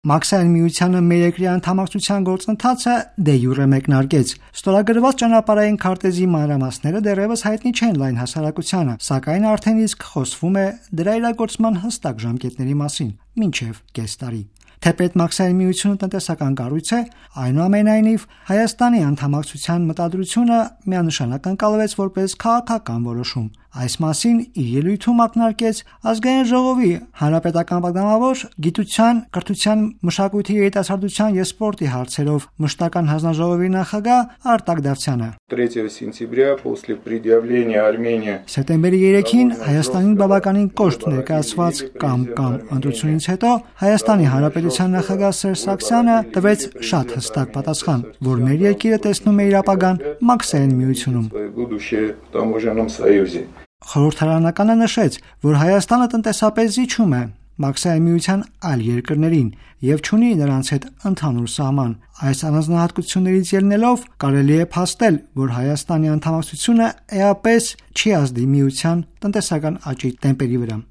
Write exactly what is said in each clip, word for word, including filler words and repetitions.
Մաքսային միությանը մերեկրի անդամակցության գործընթացը դե յուրե մեկնարկեց։ Ստորագրված ճանապարհային քարտեզի մանրամասները դեռևս հայտնի չեն լայն հասարակությանը, սակայն արդեն իսկ խոսվում է դրա իրագործման հստակ ժամկետների մասին, մինչև կես տարի։ Թեպետ Մաքսային միությունը տնտեսական կառույց է, այնուամենայնիվ Հայաստանի անդամակցության մտադրությունը միանշանակ ընկալվեց որպես քաղաքական որոշում։ Այս մասին իր ելույթում ակնարկեց Ազգային ժողովի հանրապետական պատգամավոր գիտության, կրթության, մշակույթի, երիտասարդության և սպորտի հարցերով մշտական հանձնաժողովի նախագահ Արտակ Դավթյանը։ Սեպտեմբերի երեքին Հայաստանին բավականին կոշտ ներկայացված կամ կամ ընտրությունից հետո Հայաստանի Հանրապետության նախագահ Սերժ Սարգսյանը տվեց շատ հստակ պատասխան, որ մեր երկիրը տեսնում է իր ապագան Մաքսային միությունում։ Խորհրդարանականը նշեց, որ Հայաստանը տնտեսապես զիջում է Մաքսային միության այլ երկրներին և չունի նրանց հետ ընդհանուր սահման։ Այս առանձնահատկություններից ելնելով կարելի է փաստել, որ Հայաստանի անդամակցությունը էապես չի ազդի միության տնտեսական աճի տեմպերի վրա։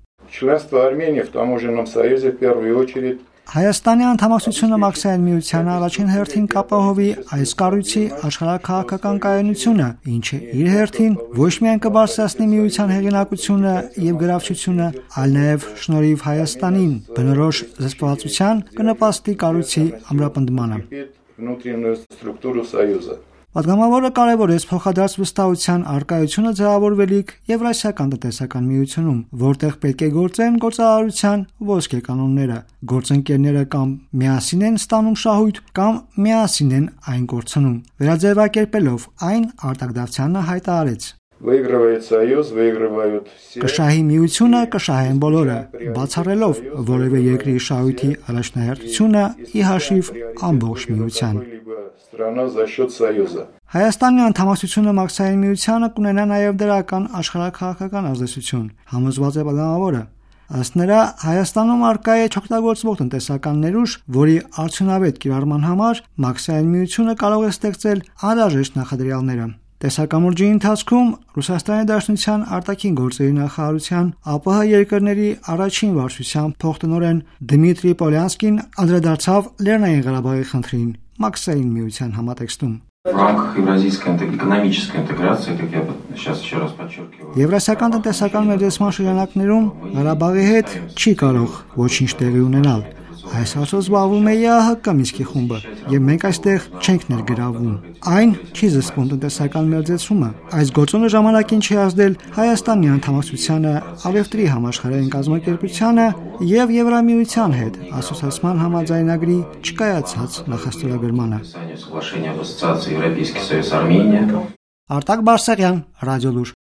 Հայաստանի անդամակցությունը Մաքսային միությանը առաջին հերթին կապահովի այս կառույցի աշխարհաքաղաքական կայունությունը, ինչը իր հերթին ոչ միայն կբարձրացնի միության հեղինակությունը և գրավչությունը, այլ նաև շնորհիվ Հայաստանին բնորոշ զսպվածության կնպաստի կառույցի ամրապնդմանը։ Պատգամավորը կարևորեց փոխադարձ վստահության առկայությունը ձևավորվելիք Եվրասիական տնտեսական միությունում, որտեղ պետք է գործեն գործարարության ոսկե կանոնները։ Գործընկերները կամ միասին են ստանում շահույթ, կամ միասին են այն կորցնում։ Վերաձևակերպելով այն, Արտակ Դավթյանը հայտարարեց. Կշահի միությունը, կշահեն բոլորը, բացառելով որևէ երկրի շահույթի առաջնահերթությունը ի հաշիվ ամբողջ միության։ Հայաստանի անդամակցությունը Մաքսային միությանը կունենա նաև դրական աշխարհաքաղաքական ազդեցություն, համոզված է պատգամավորը։ Ըստ նրա, Հայաստանում առկա է չօգտագործվող տնտեսական ներուժ, որի արդյունավետ կիրառման համար Մաքսային միությունը կարող է ստեղծել անհրաժեշտ նախադրյալները։ Տեսակամուրջի ընթացքում Ռուսաստանի Դաշնության արտաքին գործերի նախարարության ԱՊՀ երկրների առաջին վարչության փոխտնօրեն Դմիտրի Պոլյանսկին անդրադարձավ Լեռնային Ղարաբաղի խնդրին Մաքսային միության համատեքստում։ Եվրասիական տնտեսական մեծացման շրջանակներում Ղարաբաղի հետ չի կարող ոչինչ տեղի ունենալ։ Այս հարցով զբաղվում է ԵԱՀԿ Մինսկի խումբը, եւ մենք այստեղ չենք ներգրավվում։ Այն չի զսպում տնտեսական մերձեցումը։ Այս գործոնը ժամանակին չի ազդել Հայաստանի անդամակցությանը առևտրի համաշխարհային կազմակերպությանը եւ Եվրամիության հետ ասոցիացման համաձայնագրի չկայացած նախաստորագրմանը։ Արտակ Բարսեղյան, Ռադիոլուր։